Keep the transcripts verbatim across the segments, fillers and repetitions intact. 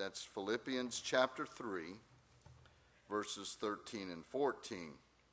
That's Philippians chapter three, verses thirteen and fourteen.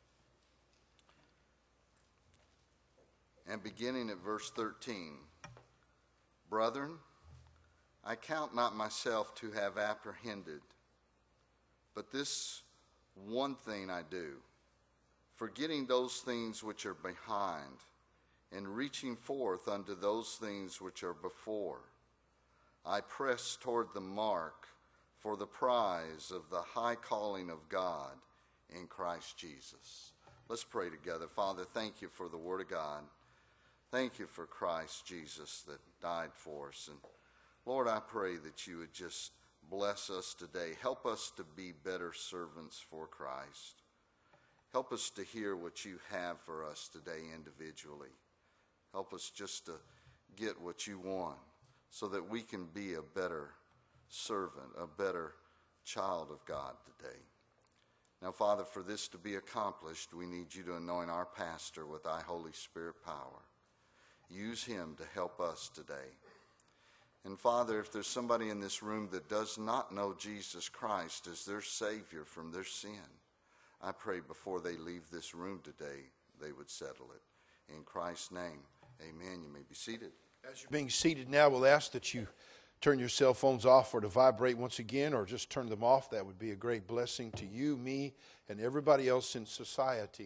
And beginning at verse thirteen, Brethren, I count not myself to have apprehended, but this one thing I do, forgetting those things which are behind, and reaching forth unto those things which are before, I press toward the mark for the prize of the high calling of God in Christ Jesus. Let's pray together. Father, thank you for the Word of God. Thank you for Christ Jesus that died for us. And Lord, I pray that you would just bless us today. Help us to be better servants for Christ. Help us to hear what you have for us today individually. Help us just to get what you want so that we can be a better servant, a better child of God today. Now, Father, for this to be accomplished, we need you to anoint our pastor with thy Holy Spirit power. Use him to help us today. And Father, if there's somebody in this room that does not know Jesus Christ as their Savior from their sin, I pray before they leave this room today, they would settle it. In Christ's name, amen. You may be seated. As you're being seated now, we'll ask that you turn your cell phones off or to vibrate once again, or just turn them off. That would be a great blessing to you, me, and everybody else in society.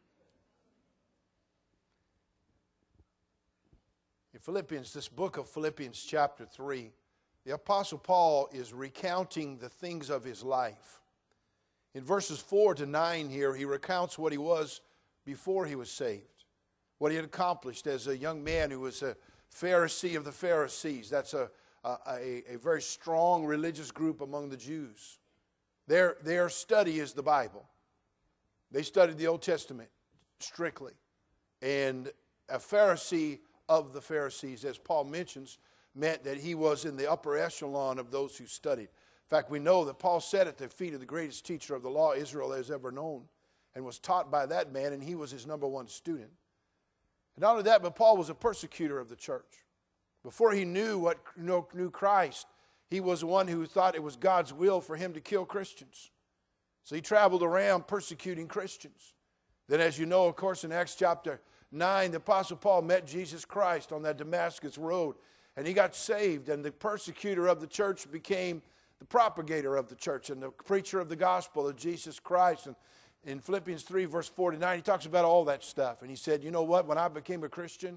In Philippians, this book of Philippians chapter three, the Apostle Paul is recounting the things of his life. In verses four to nine here, he recounts what he was before he was saved, what he had accomplished as a young man who was a Pharisee of the Pharisees. That's a, a, a very strong religious group among the Jews. Their, their study is the Bible. They studied the Old Testament strictly. And a Pharisee of the Pharisees, as Paul mentions, meant that he was in the upper echelon of those who studied. In fact, we know that Paul sat at the feet of the greatest teacher of the law Israel has ever known and was taught by that man, and he was his number one student. And not only that, but Paul was a persecutor of the church. Before he knew what knew Christ, he was one who thought it was God's will for him to kill Christians. So he traveled around persecuting Christians. Then, as you know, of course, in Acts chapter nine, the Apostle Paul met Jesus Christ on that Damascus road, and he got saved, and the persecutor of the church became the propagator of the church and the preacher of the gospel of Jesus Christ. And in Philippians three, verse forty-nine, he talks about all that stuff. And he said, you know what? When I became a Christian,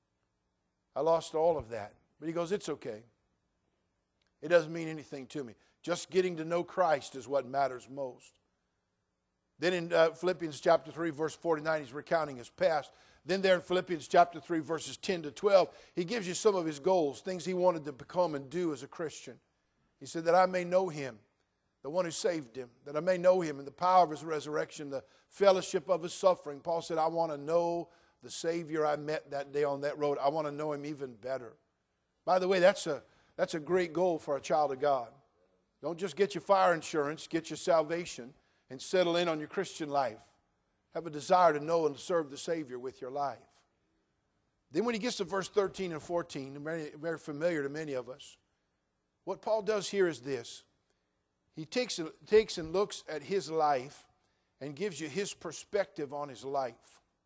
I lost all of that. But he goes, it's okay. It doesn't mean anything to me. Just getting to know Christ is what matters most. Then in uh, Philippians chapter three, verse forty-nine, he's recounting his past. Then there in Philippians chapter three, verses ten to twelve, he gives you some of his goals, things he wanted to become and do as a Christian. He said, that I may know him, the one who saved him, that I may know him in the power of his resurrection, the fellowship of his suffering. Paul said, I want to know the Savior I met that day on that road. I want to know him even better. By the way, that's a, that's a great goal for a child of God. Don't just get your fire insurance, get your salvation, and settle in on your Christian life. Have a desire to know and to serve the Savior with your life. Then when he gets to verse thirteen and fourteen, very, very familiar to many of us, what Paul does here is this. He takes, takes and looks at his life and gives you his perspective on his life.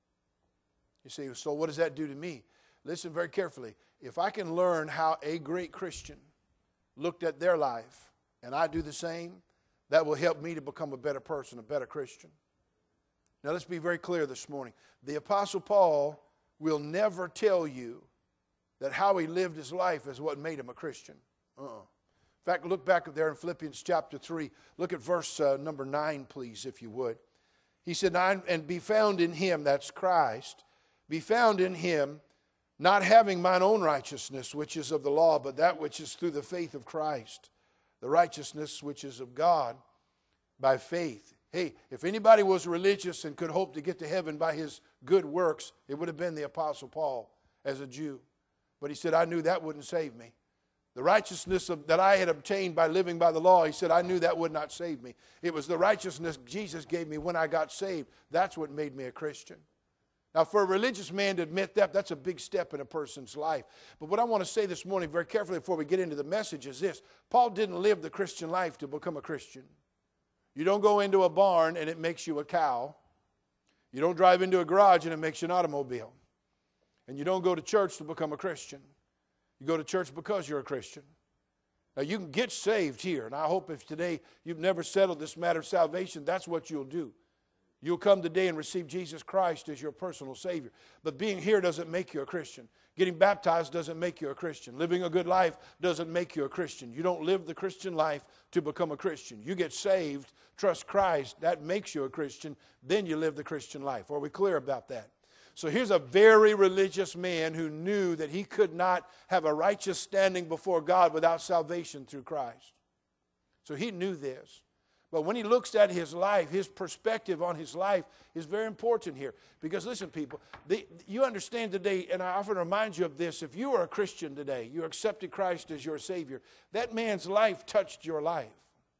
You say, so what does that do to me? Listen very carefully. If I can learn how a great Christian looked at their life and I do the same, that will help me to become a better person, a better Christian. Now let's be very clear this morning. The Apostle Paul will never tell you that how he lived his life is what made him a Christian. Uh-uh. In fact, look back there in Philippians chapter three. Look at verse uh, number nine, please, if you would. He said, and be found in him, that's Christ, be found in him, not having mine own righteousness, which is of the law, but that which is through the faith of Christ, the righteousness which is of God by faith. Hey, if anybody was religious and could hope to get to heaven by his good works, it would have been the Apostle Paul as a Jew. But he said, I knew that wouldn't save me. The righteousness of, that I had obtained by living by the law, he said, I knew that would not save me. It was the righteousness Jesus gave me when I got saved. That's what made me a Christian. Now, for a religious man to admit that, that's a big step in a person's life. But what I want to say this morning very carefully before we get into the message is this. Paul didn't live the Christian life to become a Christian. You don't go into a barn and it makes you a cow. You don't drive into a garage and it makes you an automobile. And you don't go to church to become a Christian. You go to church because you're a Christian. Now, you can get saved here, and I hope if today you've never settled this matter of salvation, that's what you'll do. You'll come today and receive Jesus Christ as your personal Savior. But being here doesn't make you a Christian. Getting baptized doesn't make you a Christian. Living a good life doesn't make you a Christian. You don't live the Christian life to become a Christian. You get saved, trust Christ, that makes you a Christian, then you live the Christian life. Are we clear about that? So here's a very religious man who knew that he could not have a righteous standing before God without salvation through Christ. So he knew this. But when he looks at his life, his perspective on his life is very important here. Because listen, people, the, you understand today, and I often remind you of this, if you are a Christian today, you accepted Christ as your Savior, that man's life touched your life.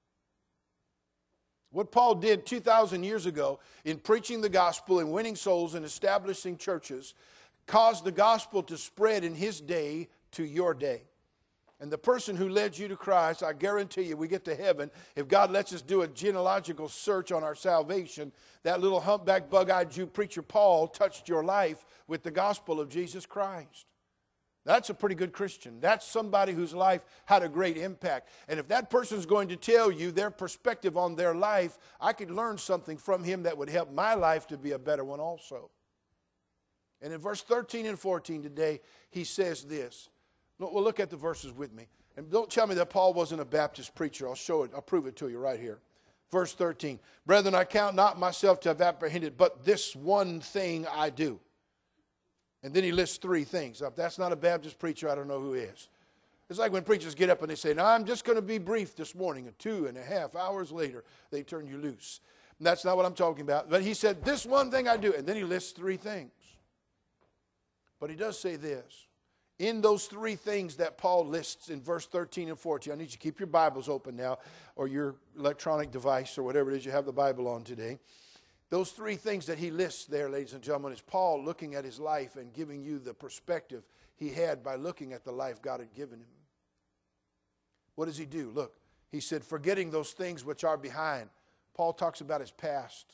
What Paul did two thousand years ago in preaching the gospel and winning souls and establishing churches caused the gospel to spread in his day to your day. And the person who led you to Christ, I guarantee you, we get to heaven, if God lets us do a genealogical search on our salvation, that little humpback, bug-eyed Jew preacher Paul touched your life with the gospel of Jesus Christ. That's a pretty good Christian. That's somebody whose life had a great impact. And if that person's going to tell you their perspective on their life, I could learn something from him that would help my life to be a better one also. And in verse thirteen and fourteen today, he says this. Well, look at the verses with me. And don't tell me that Paul wasn't a Baptist preacher. I'll show it. I'll prove it to you right here. Verse thirteen. Brethren, I count not myself to have apprehended, but this one thing I do. And then he lists three things. If that's not a Baptist preacher, I don't know who is. It's like when preachers get up and they say, now I'm just going to be brief this morning. And two and a half hours later, they turn you loose. And that's not what I'm talking about. But he said, this one thing I do. And then he lists three things. But he does say this. In those three things that Paul lists in verse thirteen and fourteen, I need you to keep your Bibles open now, or your electronic device, or whatever it is you have the Bible on today. Those three things that he lists there, ladies and gentlemen, is Paul looking at his life and giving you the perspective he had by looking at the life God had given him. What does he do? Look, he said, forgetting those things which are behind. Paul talks about his past.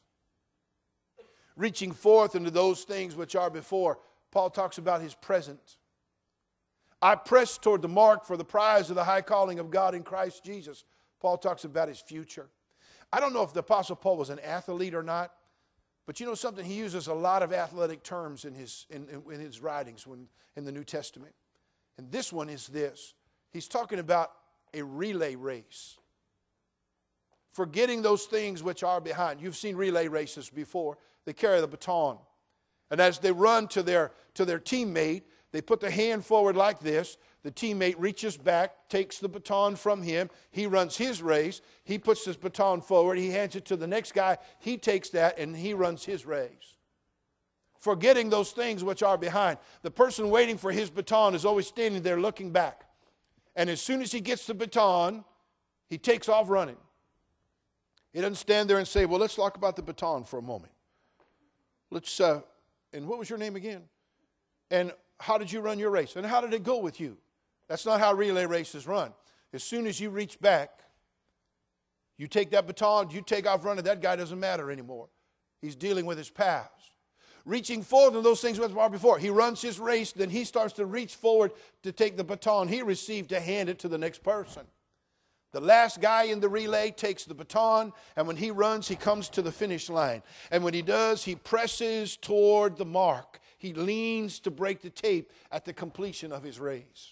Reaching forth into those things which are before. Paul talks about his present. I press toward the mark for the prize of the high calling of God in Christ Jesus. Paul talks about his future. I don't know if the Apostle Paul was an athlete or not, but you know something? He uses a lot of athletic terms in his, in, in, in his writings when, in the New Testament. And this one is this. He's talking about a relay race. Forgetting those things which are behind. You've seen relay races before. They carry the baton. And as they run to their, to their teammate, they put the hand forward like this. The teammate reaches back, takes the baton from him. He runs his race. He puts his baton forward. He hands it to the next guy. He takes that and he runs his race. Forgetting those things which are behind. The person waiting for his baton is always standing there looking back. And as soon as he gets the baton, he takes off running. He doesn't stand there and say, well, let's talk about the baton for a moment. Let's, uh, and what was your name again? And how did you run your race? And how did it go with you? That's not how relay races run. As soon as you reach back, you take that baton, you take off running, that guy doesn't matter anymore. He's dealing with his past. Reaching forward in those things which were before. He runs his race, then he starts to reach forward to take the baton he received to hand it to the next person. The last guy in the relay takes the baton, and when he runs, he comes to the finish line. And when he does, he presses toward the mark. He leans to break the tape at the completion of his race.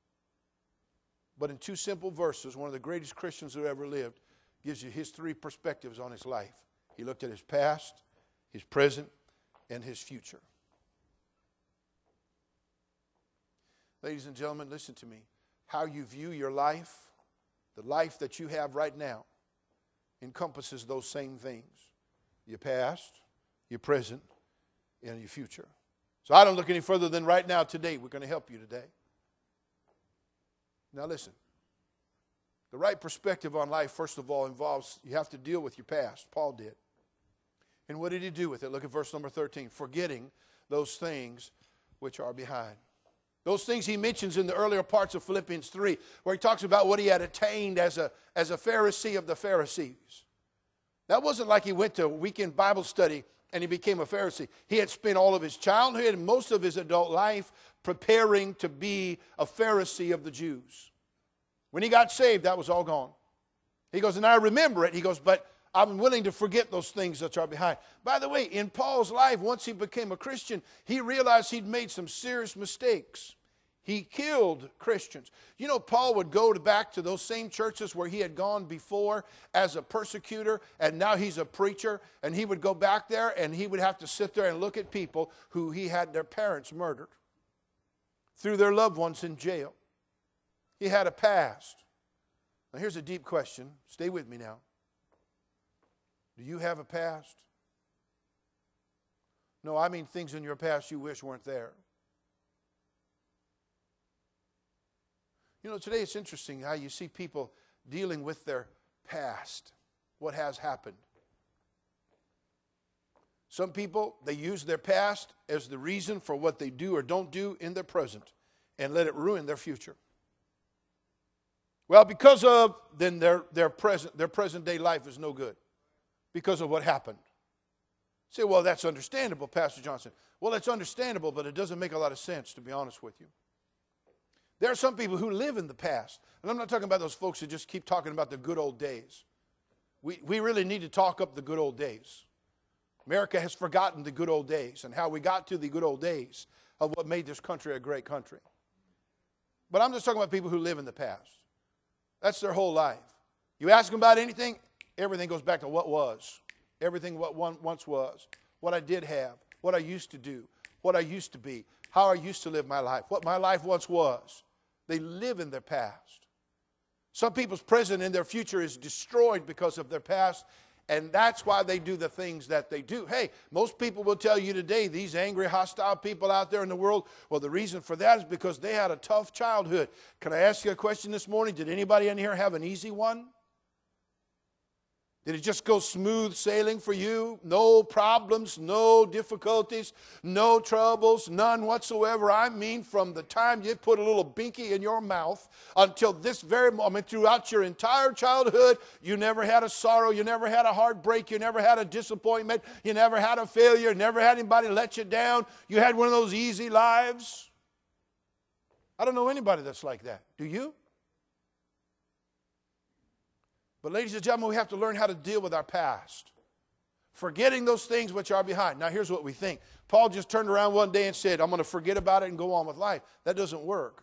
But in two simple verses, one of the greatest Christians who ever lived gives you his three perspectives on his life. He looked at his past, his present, and his future. Ladies and gentlemen, listen to me. How you view your life, the life that you have right now, encompasses those same things. Your past, your present, and your future. So I don't look any further than right now today. We're going to help you today. Now listen. The right perspective on life, first of all, involves you have to deal with your past. Paul did. And what did he do with it? Look at verse number thirteen. Forgetting those things which are behind. Those things he mentions in the earlier parts of Philippians three, where he talks about what he had attained as a, as a Pharisee of the Pharisees. That wasn't like he went to weekend Bible study and he became a Pharisee. He had spent all of his childhood and most of his adult life preparing to be a Pharisee of the Jews. When he got saved, that was all gone. He goes, and I remember it. He goes, but I'm willing to forget those things that are behind. By the way, in Paul's life, once he became a Christian, he realized he'd made some serious mistakes. He killed Christians. You know, Paul would go to back to those same churches where he had gone before as a persecutor, and now he's a preacher, and he would go back there, and he would have to sit there and look at people who he had their parents murdered, threw their loved ones in jail. He had a past. Now, here's a deep question. Stay with me now. Do you have a past? No, I mean things in your past you wish weren't there. You know, today it's interesting how you see people dealing with their past, what has happened. Some people, they use their past as the reason for what they do or don't do in their present and let it ruin their future. Well, because of, then their, their, present, their present day life is no good because of what happened. You say, well, that's understandable, Pastor Johnson. Well, it's understandable, but it doesn't make a lot of sense, to be honest with you. There are some people who live in the past. And I'm not talking about those folks who just keep talking about the good old days. We, we really need to talk up the good old days. America has forgotten the good old days and how we got to the good old days of what made this country a great country. But I'm just talking about people who live in the past. That's their whole life. You ask them about anything, everything goes back to what was. Everything what one once was. What I did have. What I used to do. What I used to be. How I used to live my life. What my life once was. They live in their past. Some people's present and their future is destroyed because of their past, and that's why they do the things that they do. Hey, most people will tell you today, these angry, hostile people out there in the world, well, the reason for that is because they had a tough childhood. Can I ask you a question this morning? Did anybody in here have an easy one? Did it just go smooth sailing for you? No problems, no difficulties, no troubles, none whatsoever. I mean, from the time you put a little binky in your mouth until this very moment, throughout your entire childhood, you never had a sorrow, you never had a heartbreak, you never had a disappointment, you never had a failure, never had anybody let you down. You had one of those easy lives. I don't know anybody that's like that. Do you? But ladies and gentlemen, we have to learn how to deal with our past. Forgetting those things which are behind. Now here's what we think. Paul just turned around one day and said, I'm going to forget about it and go on with life. That doesn't work.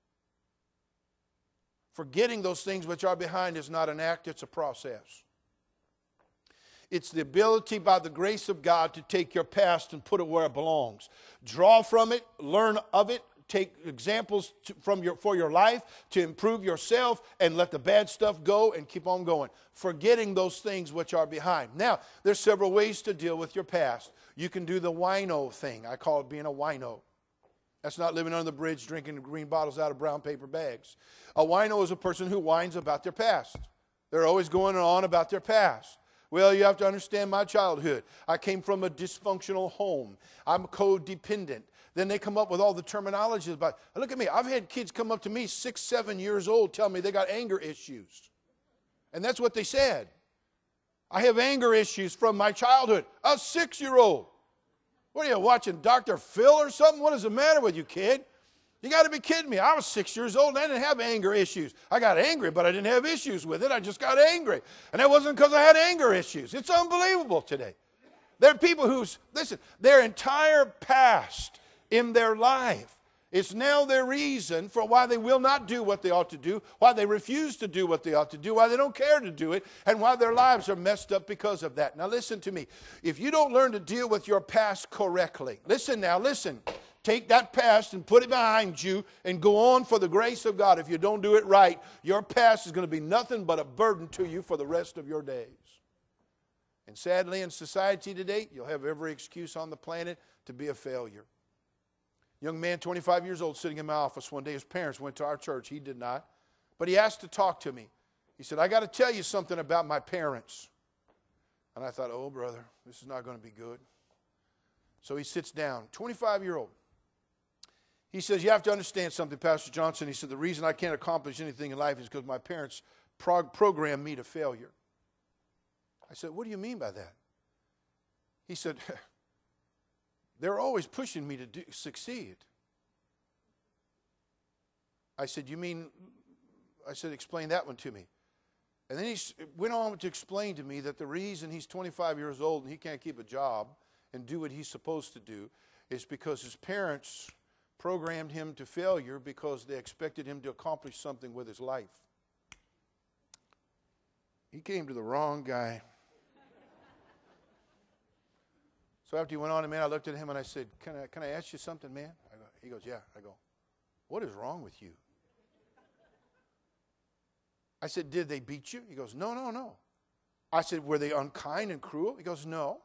Forgetting those things which are behind is not an act, it's a process. It's the ability by the grace of God to take your past and put it where it belongs. Draw from it, learn of it, take examples to, from your, for your life to improve yourself and let the bad stuff go and keep on going. Forgetting those things which are behind. Now, there's several ways to deal with your past. You can do the wino thing. I call it being a wino. That's not living under the bridge drinking green bottles out of brown paper bags. A wino is a person who whines about their past. They're always going on about their past. Well, you have to understand my childhood. I came from a dysfunctional home. I'm codependent. Then they come up with all the terminology about, look at me, I've had kids come up to me six, seven years old tell me they got anger issues. And that's what they said. I have anger issues from my childhood. A six-year-old. What are you, watching Doctor Phil or something? What is the matter with you, kid? You got to be kidding me. I was six years old and I didn't have anger issues. I got angry, but I didn't have issues with it. I just got angry. And that wasn't because I had anger issues. It's unbelievable today. There are people who's, listen, their entire past in their life is now their reason for why they will not do what they ought to do, why they refuse to do what they ought to do, why they don't care to do it, and why their lives are messed up because of that. Now listen to me. If you don't learn to deal with your past correctly, listen now, listen. Take that past and put it behind you and go on for the grace of God. If you don't do it right, your past is going to be nothing but a burden to you for the rest of your days. And sadly, in society today, you'll have every excuse on the planet to be a failure. Young man, twenty-five years old, sitting in my office one day. His parents went to our church. He did not. But he asked to talk to me. He said, I got to tell you something about my parents. And I thought, oh, brother, this is not going to be good. So he sits down, twenty-five-year-old. He says, you have to understand something, Pastor Johnson. He said, the reason I can't accomplish anything in life is because my parents prog- programmed me to failure. I said, what do you mean by that? He said, they're always pushing me to do, succeed. I said, you mean, I said, explain that one to me. And then he went on to explain to me that the reason he's twenty-five years old and he can't keep a job and do what he's supposed to do is because his parents programmed him to failure because they expected him to accomplish something with his life. He came to the wrong guy. So after he went on, man, I looked at him and I said, can I, can I ask you something, man? I go, he goes, yeah. I go, what is wrong with you? I said, did they beat you? He goes, no, no, no. I said, were they unkind and cruel? He goes, no.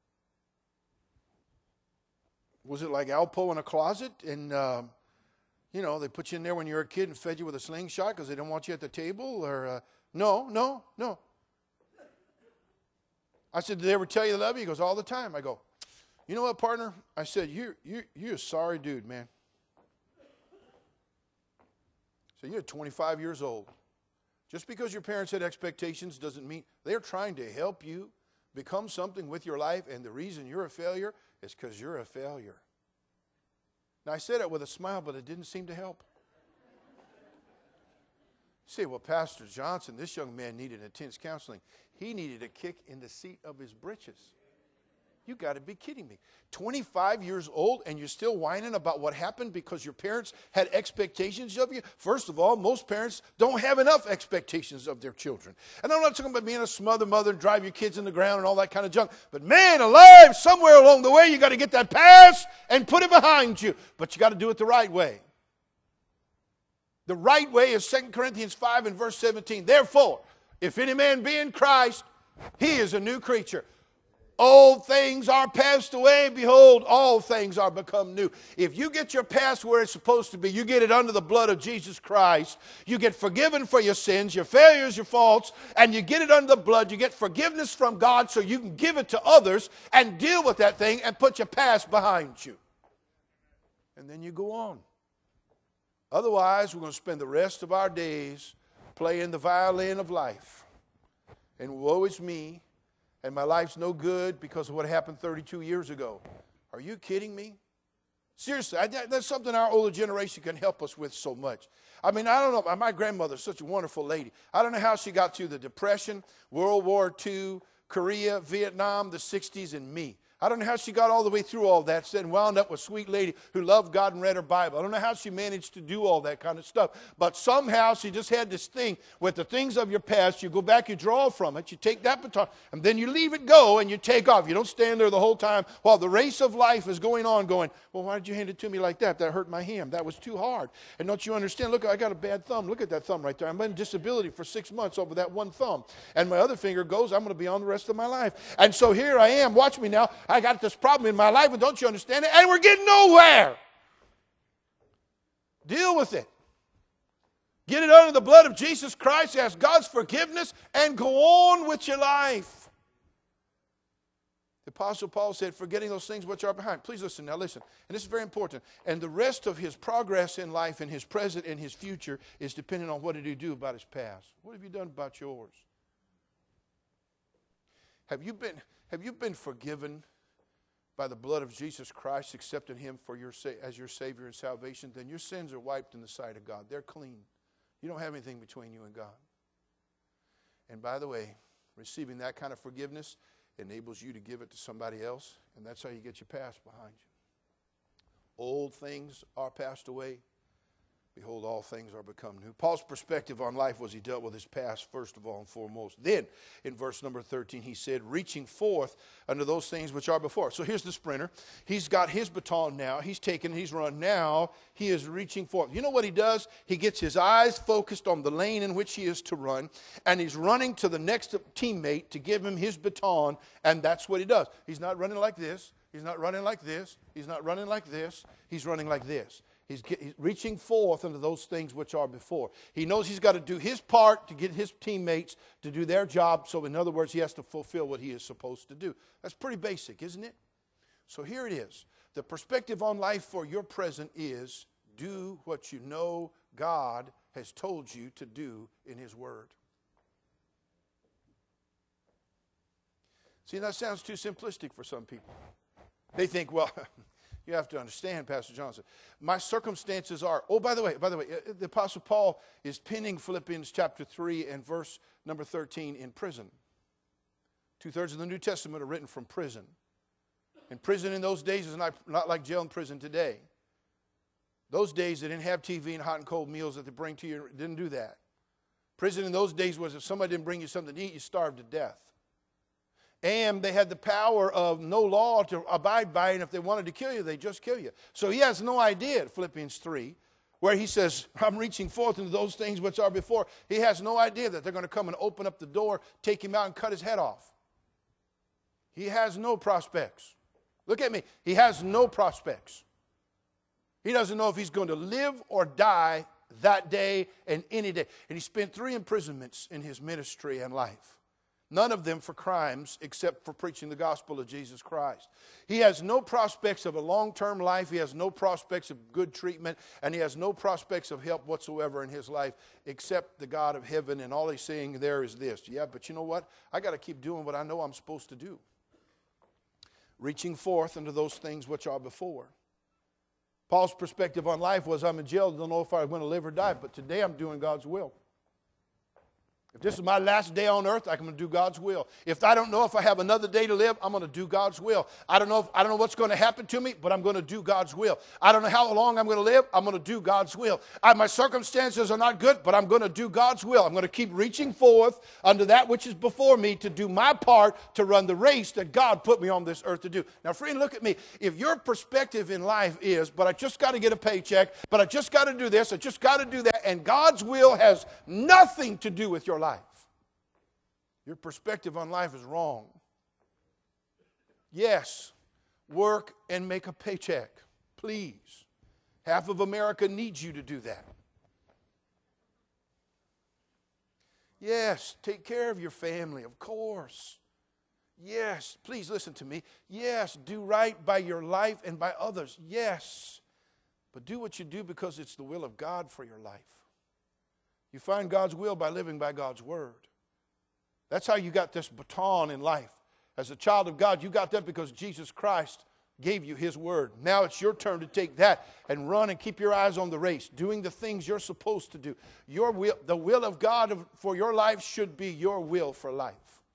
Was it like Alpo in a closet? And, um, you know, they put you in there when you were a kid and fed you with a slingshot because they didn't want you at the table? Or uh, no, no, no. I said, did they ever tell you they love you? He goes, all the time. I go, you know what, partner? I said, you're, you're, you're a sorry dude, man. So you're twenty-five years old. Just because your parents had expectations doesn't mean they're trying to help you become something with your life, and the reason you're a failure is because you're a failure. Now, I said it with a smile, but it didn't seem to help. You say, well, Pastor Johnson, this young man needed intense counseling. He needed a kick in the seat of his britches. You got to be kidding me. twenty-five years old and you're still whining about what happened because your parents had expectations of you? First of all, most parents don't have enough expectations of their children. And I'm not talking about being a smother mother and drive your kids in the ground and all that kind of junk. But man alive, somewhere along the way you got to get that past and put it behind you. But you got to do it the right way. The right way is Second Corinthians five and verse seventeen. Therefore, if any man be in Christ, he is a new creature. Old things are passed away. Behold, all things are become new. If you get your past where it's supposed to be, you get it under the blood of Jesus Christ, you get forgiven for your sins, your failures, your faults, and you get it under the blood, you get forgiveness from God so you can give it to others and deal with that thing and put your past behind you. And then you go on. Otherwise, we're going to spend the rest of our days playing the violin of life. And woe is me. And my life's no good because of what happened thirty-two years ago. Are you kidding me? Seriously, I, that's something our older generation can help us with so much. I mean, I don't know. My grandmother's such a wonderful lady. I don't know how she got through the Depression, World War Two, Korea, Vietnam, the sixties, and me. I don't know how she got all the way through all that and wound up with a sweet lady who loved God and read her Bible. I don't know how she managed to do all that kind of stuff. But somehow she just had this thing with the things of your past. You go back, you draw from it, you take that baton, and then you leave it go and you take off. You don't stand there the whole time while the race of life is going on going, well, why did you hand it to me like that? That hurt my hand. That was too hard. And don't you understand? Look, I got a bad thumb. Look at that thumb right there. I'm in disability for six months over that one thumb. And my other finger goes, I'm going to be on the rest of my life. And so here I am. Watch me now. I got this problem in my life, and don't you understand it? And we're getting nowhere. Deal with it. Get it under the blood of Jesus Christ, ask God's forgiveness, and go on with your life. The Apostle Paul said, forgetting those things which are behind. Please listen, now listen. And this is very important. And the rest of his progress in life and his present and his future is dependent on what did he do about his past. What have you done about yours? Have you been, have you been forgiven by the blood of Jesus Christ, accepting him for your as your Savior and salvation? Then your sins are wiped in the sight of God. They're clean. You don't have anything between you and God. And by the way, receiving that kind of forgiveness enables you to give it to somebody else, and that's how you get your past behind you. Old things are passed away. Behold, all things are become new. Paul's perspective on life was he dealt with his past first of all and foremost. Then, in verse number thirteen, he said, reaching forth unto those things which are before. So here's the sprinter. He's got his baton now. He's taken, he's run. Now he is reaching forth. You know what he does? He gets his eyes focused on the lane in which he is to run, and he's running to the next teammate to give him his baton, and that's what he does. He's not running like this. He's not running like this. He's not running like this. He's running like this. He's, get, he's reaching forth into those things which are before. He knows he's got to do his part to get his teammates to do their job. So in other words, he has to fulfill what he is supposed to do. That's pretty basic, isn't it? So here it is. The perspective on life for your present is do what you know God has told you to do in His Word. See, that sounds too simplistic for some people. They think, well, you have to understand, Pastor Johnson, my circumstances are, oh, by the way, by the way, the Apostle Paul is penning Philippians chapter three and verse number thirteen in prison. Two-thirds of the New Testament are written from prison. And prison in those days is not, not like jail and prison today. Those days, they didn't have T V and hot and cold meals that they bring to you. Didn't do that. Prison in those days was if somebody didn't bring you something to eat, you starved to death. And they had the power of no law to abide by, and if they wanted to kill you, they'd just kill you. So he has no idea, Philippians three, where he says, I'm reaching forth into those things which are before. He has no idea that they're going to come and open up the door, take him out, and cut his head off. He has no prospects. Look at me. He has no prospects. He doesn't know if he's going to live or die that day and any day. And he spent three imprisonments in his ministry and life. None of them for crimes except for preaching the gospel of Jesus Christ. He has no prospects of a long-term life. He has no prospects of good treatment. And he has no prospects of help whatsoever in his life except the God of heaven. And all he's saying there is this. Yeah, but you know what? I got to keep doing what I know I'm supposed to do. Reaching forth into those things which are before. Paul's perspective on life was, I'm in jail, don't know if I'm going to live or die, but today I'm doing God's will. If this is my last day on earth, I'm going to do God's will. If I don't know if I have another day to live, I'm going to do God's will. I don't know if, I don't know what's going to happen to me, but I'm going to do God's will. I don't know how long I'm going to live, I'm going to do God's will. I, my circumstances are not good, but I'm going to do God's will. I'm going to keep reaching forth unto that which is before me to do my part to run the race that God put me on this earth to do. Now, friend, look at me. If your perspective in life is, but I just got to get a paycheck, but I just got to do this, I just got to do that, and God's will has nothing to do with your life, your perspective on life is wrong. Yes, work and make a paycheck, please. Half of America needs you to do that. Yes, take care of your family, of course. Yes, please listen to me. Yes, do right by your life and by others. Yes, but do what you do because it's the will of God for your life. You find God's will by living by God's word. That's how you got this baton in life. As a child of God, you got that because Jesus Christ gave you His word. Now it's your turn to take that and run and keep your eyes on the race, doing the things you're supposed to do. Your will, the will of God for your life should be your will for life.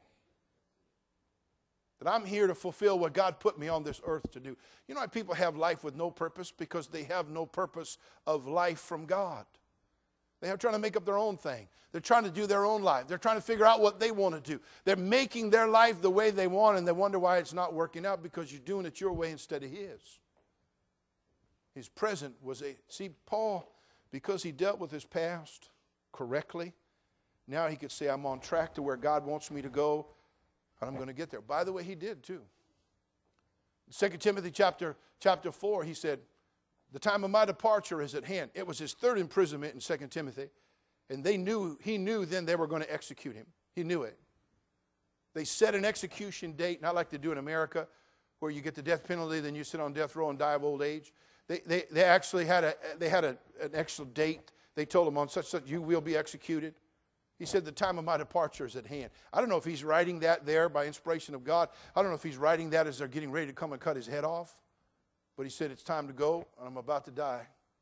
That I'm here to fulfill what God put me on this earth to do. You know why people have life with no purpose? Because they have no purpose of life from God. They're trying to make up their own thing. They're trying to do their own life. They're trying to figure out what they want to do. They're making their life the way they want, and they wonder why it's not working out because you're doing it your way instead of His. His present was a... See, Paul, because he dealt with his past correctly, now he could say, I'm on track to where God wants me to go, and I'm going to get there. By the way, he did too. Second Timothy chapter, chapter four, he said, the time of my departure is at hand. It was his third imprisonment in Second Timothy. And they knew, he knew then they were going to execute him. He knew it. They set an execution date, not like they do in America, where you get the death penalty, then you sit on death row and die of old age. They, they, they actually had, a, they had a, an actual date. They told him on such such you will be executed. He said the time of my departure is at hand. I don't know if he's writing that there by inspiration of God. I don't know if he's writing that as they're getting ready to come and cut his head off. But he said, it's time to go, and I'm about to die.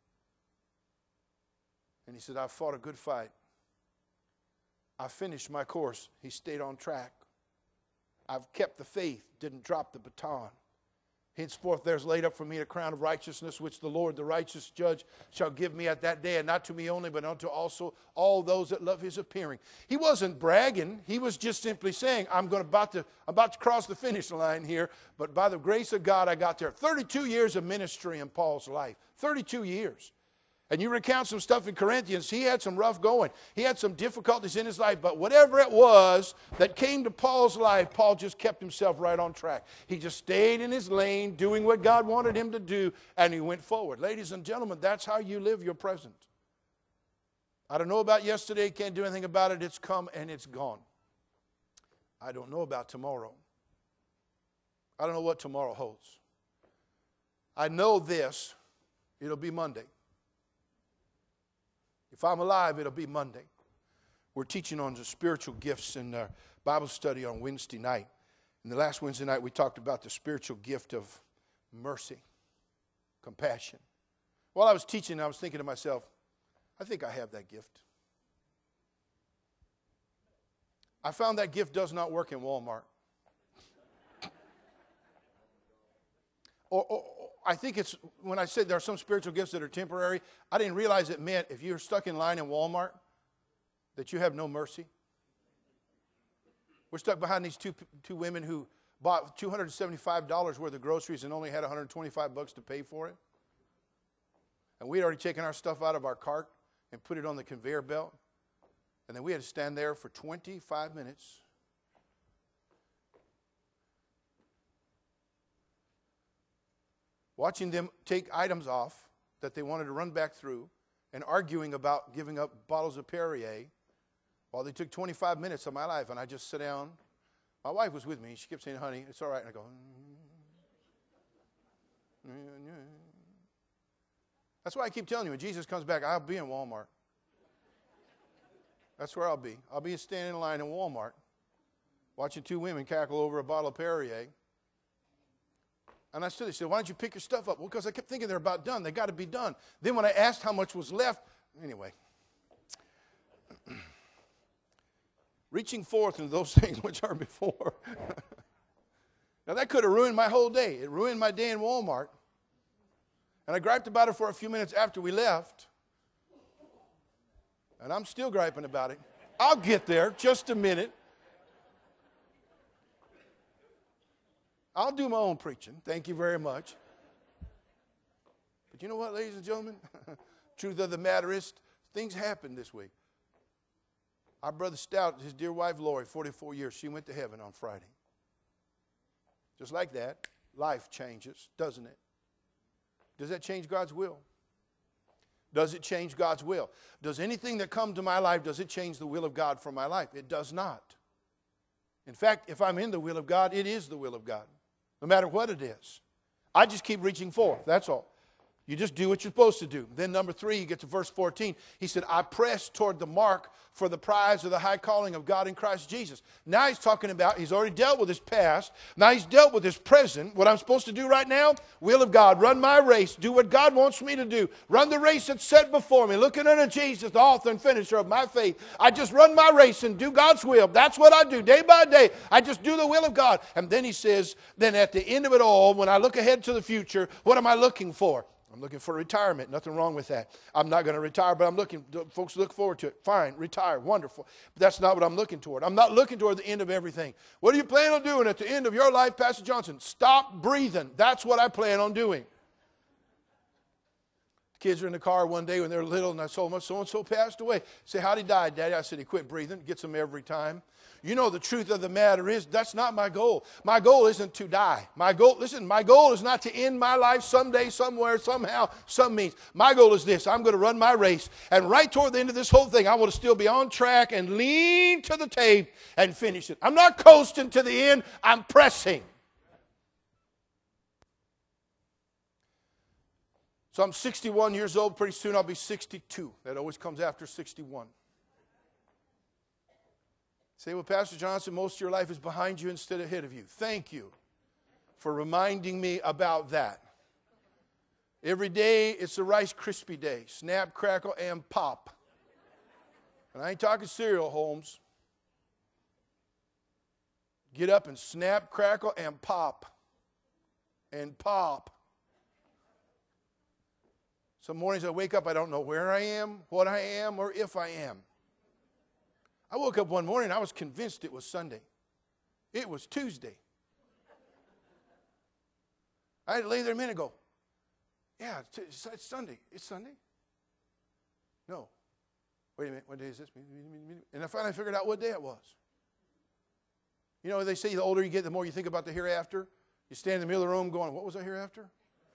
And he said, I've fought a good fight. I finished my course. He stayed on track. I've kept the faith, didn't drop the baton. Henceforth there's laid up for me a crown of righteousness, which the Lord, the righteous judge, shall give me at that day, and not to me only, but unto also all those that love His appearing. He wasn't bragging. He was just simply saying, I'm going about to, I'm about to cross the finish line here, but by the grace of God, I got there. thirty-two years of ministry in Paul's life. thirty-two years. And you recount some stuff in Corinthians, he had some rough going. He had some difficulties in his life. But whatever it was that came to Paul's life, Paul just kept himself right on track. He just stayed in his lane, doing what God wanted him to do, and he went forward. Ladies and gentlemen, that's how you live your present. I don't know about yesterday, can't do anything about it. It's come and it's gone. I don't know about tomorrow. I don't know what tomorrow holds. I know this, it'll be Monday. If I'm alive, it'll be Monday. We're teaching on the spiritual gifts in our Bible study on Wednesday night. And the last Wednesday night, we talked about the spiritual gift of mercy, compassion. While I was teaching, I was thinking to myself, I think I have that gift. I found that gift does not work in Walmart. Or, or, or I think it's, when I said there are some spiritual gifts that are temporary, I didn't realize it meant if you're stuck in line in Walmart, that you have no mercy. We're stuck behind these two, two women who bought two hundred seventy-five dollars worth of groceries and only had one hundred twenty-five bucks to pay for it. And we had already taken our stuff out of our cart and put it on the conveyor belt. And then we had to stand there for twenty-five minutes. Watching them take items off that they wanted to run back through and arguing about giving up bottles of Perrier while they took twenty-five minutes of my life. And I just sit down. My wife was with me. She kept saying, honey, it's all right. And I go, mm-hmm. That's why I keep telling you, when Jesus comes back, I'll be in Walmart. That's where I'll be. I'll be standing in line in Walmart watching two women cackle over a bottle of Perrier. And I stood there and said, why don't you pick your stuff up? Well, because I kept thinking they're about done. They got to be done. Then when I asked how much was left, anyway. Reaching forth into those things which are before. Now that could have ruined my whole day. It ruined my day in Walmart. And I griped about it for a few minutes after we left. And I'm still griping about it. I'll get there, just a minute. I'll do my own preaching. Thank you very much. But you know what, ladies and gentlemen? Truth of the matter is, things happened this week. Our brother Stout, his dear wife Lori, forty-four years, she went to heaven on Friday. Just like that, life changes, doesn't it? Does that change God's will? Does it change God's will? Does anything that comes to my life, does it change the will of God for my life? It does not. In fact, if I'm in the will of God, it is the will of God, no matter what it is. I just keep reaching forth, that's all. You just do what you're supposed to do. Then number three, you get to verse fourteen. He said, I press toward the mark for the prize of the high calling of God in Christ Jesus. Now he's talking about, he's already dealt with his past. Now he's dealt with his present. What I'm supposed to do right now, will of God, run my race, do what God wants me to do. Run the race that's set before me, looking unto Jesus, the author and finisher of my faith. I just run my race and do God's will. That's what I do day by day. I just do the will of God. And then he says, then at the end of it all, when I look ahead to the future, what am I looking for? I'm looking for retirement. Nothing wrong with that. I'm not going to retire, but I'm looking, folks look forward to it. Fine, retire, wonderful. But that's not what I'm looking toward. I'm not looking toward the end of everything. What do you plan on doing at the end of your life, Pastor Johnson? Stop breathing. That's what I plan on doing. The kids are in the car one day when they're little, and I told them, so-and-so passed away. I said, how'd he die, Daddy? I said, he quit breathing. Gets them every time. You know, the truth of the matter is, that's not my goal. My goal isn't to die. My goal, listen, my goal is not to end my life someday, somewhere, somehow, some means. My goal is this. I'm going to run my race. And right toward the end of this whole thing, I want to still be on track and lean to the tape and finish it. I'm not coasting to the end. I'm pressing. So I'm sixty-one years old. Pretty soon I'll be sixty-two. That always comes after sixty-one. Say, well, Pastor Johnson, most of your life is behind you instead of ahead of you. Thank you for reminding me about that. Every day, it's a Rice Krispie day. Snap, crackle, and pop. And I ain't talking cereal, Holmes. Get up and snap, crackle, and pop. And pop. Some mornings I wake up, I don't know where I am, what I am, or if I am. I woke up one morning, I was convinced it was Sunday. It was Tuesday. I had to lay there a minute and go, yeah, it's, it's Sunday. It's Sunday? No. Wait a minute, what day is this? And I finally figured out what day it was. You know, they say the older you get, the more you think about the hereafter. You stand in the middle of the room going, what was I hereafter?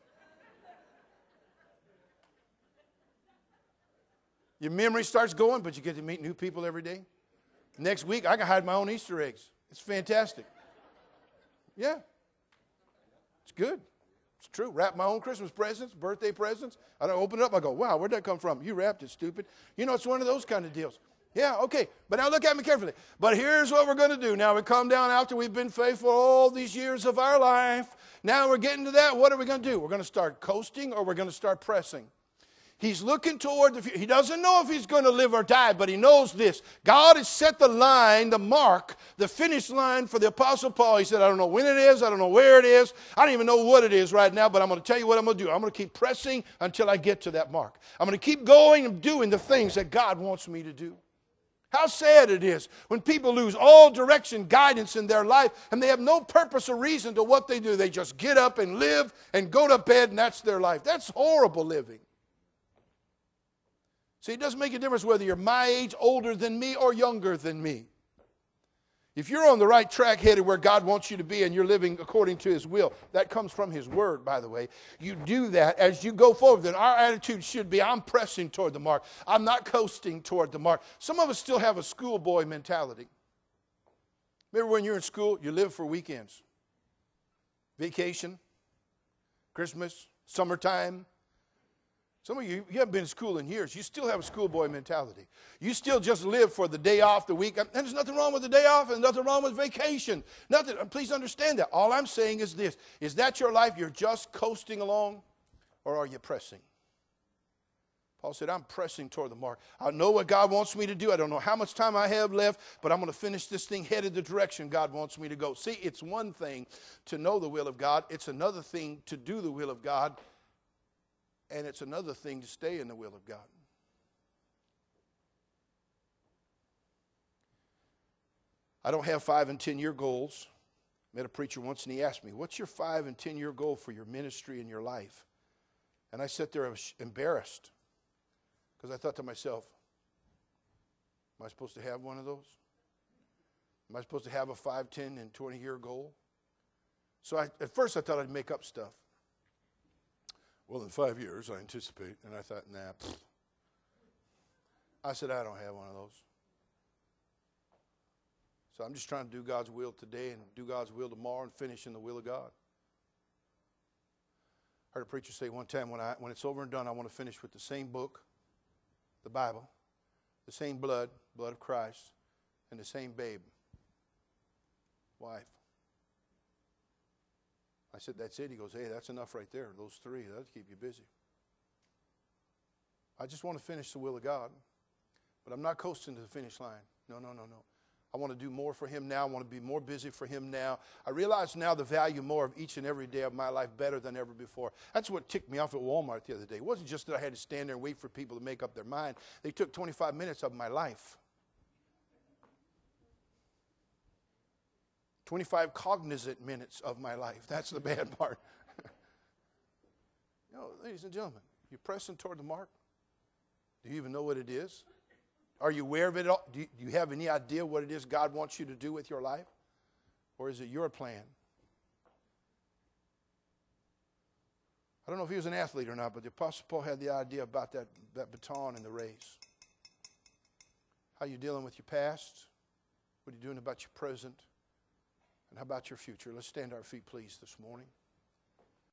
Your memory starts going, but you get to meet new people every day. Next week, I can hide my own Easter eggs. It's fantastic. Yeah. It's good. It's true. Wrap my own Christmas presents, birthday presents. I don't open it up. I go, wow, where'd that come from? You wrapped it, stupid. You know, it's one of those kind of deals. Yeah, okay. But now look at me carefully. But here's what we're going to do. Now we come down after we've been faithful all these years of our life. Now we're getting to that. What are we going to do? We're going to start coasting or we're going to start pressing. He's looking toward the future. He doesn't know if he's going to live or die, but he knows this. God has set the line, the mark, the finish line for the Apostle Paul. He said, I don't know when it is. I don't know where it is. I don't even know what it is right now, but I'm going to tell you what I'm going to do. I'm going to keep pressing until I get to that mark. I'm going to keep going and doing the things that God wants me to do. How sad it is when people lose all direction, guidance in their life, and they have no purpose or reason to what they do. They just get up and live and go to bed, and that's their life. That's horrible living. See, it doesn't make a difference whether you're my age, older than me, or younger than me. If you're on the right track headed where God wants you to be and you're living according to His will, that comes from His Word, by the way. You do that as you go forward. Then our attitude should be, I'm pressing toward the mark. I'm not coasting toward the mark. Some of us still have a schoolboy mentality. Remember when you're in school, you live for weekends. Vacation, Christmas, summertime. Some of you, you haven't been in school in years. You still have a schoolboy mentality. You still just live for the day off, the week. And there's nothing wrong with the day off and nothing wrong with vacation. Nothing. Please understand that. All I'm saying is this. Is that your life? You're just coasting along, or are you pressing? Paul said, I'm pressing toward the mark. I know what God wants me to do. I don't know how much time I have left, but I'm going to finish this thing headed the direction God wants me to go. See, it's one thing to know the will of God. It's another thing to do the will of God. And it's another thing to stay in the will of God. I don't have five and ten year goals. I met a preacher once and he asked me, what's your five and ten year goal for your ministry and your life? And I sat there, I was embarrassed. Because I thought to myself, am I supposed to have one of those? Am I supposed to have a five, ten, and twenty year goal? So I, at first I thought I'd make up stuff. Well, in five years, I anticipate. And I thought, nah. Pfft. I said, I don't have one of those. So I'm just trying to do God's will today and do God's will tomorrow and finish in the will of God. I heard a preacher say one time, when, I, when it's over and done, I want to finish with the same book, the Bible, the same blood, blood of Christ, and the same babe, wife. I said, that's it. He goes, hey, that's enough right there. Those three, that'll keep you busy. I just want to finish the will of God, but I'm not coasting to the finish line. No, no, no, no. I want to do more for Him now. I want to be more busy for Him now. I realize now the value more of each and every day of my life better than ever before. That's what ticked me off at Walmart the other day. It wasn't just that I had to stand there and wait for people to make up their mind. They took twenty-five minutes of my life. twenty-five cognizant minutes of my life. That's the bad part. You know, ladies and gentlemen, you're pressing toward the mark. Do you even know what it is? Are you aware of it all? Do you, do you have any idea what it is God wants you to do with your life? Or is it your plan? I don't know if he was an athlete or not, but the Apostle Paul had the idea about that, that baton in the race. How are you dealing with your past? What are you doing about your present? And how about your future? Let's stand to our feet, please, this morning.